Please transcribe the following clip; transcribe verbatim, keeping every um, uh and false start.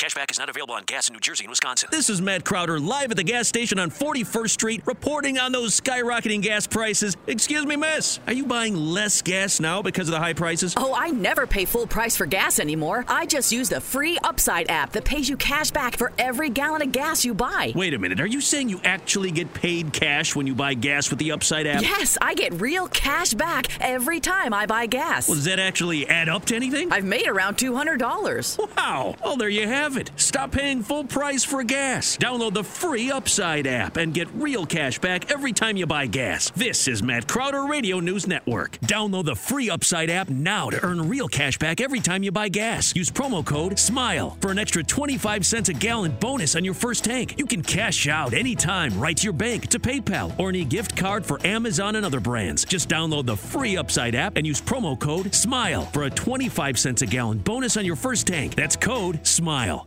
Cashback is not available on gas in New Jersey and Wisconsin. This is Matt Crowder live at the gas station on forty-first Street reporting on those skyrocketing gas prices. Excuse me, miss. Are you buying less gas now because of the high prices? Oh, I never pay full price for gas anymore. I just use the free Upside app that pays you cash back for every gallon of gas you buy. Wait a minute. Are you saying you actually get paid cash when you buy gas with the Upside app? Yes, I get real cash back every time I buy gas. Well, does that actually add up to anything? I've made around two hundred dollars. Wow. Well, there you have it. Stop paying full price for gas. Download the free Upside app and get real cash back every time you buy gas. This is Matt Crowder Radio News Network. Download the free Upside app now to earn real cash back every time you buy gas. Use promo code SMILE for an extra twenty-five cents a gallon bonus on your first tank. You can cash out anytime right to your bank, to PayPal, or any gift card for Amazon and other brands. Just download the free Upside app and use promo code SMILE for a twenty-five cents a gallon bonus on your first tank. That's code SMILE.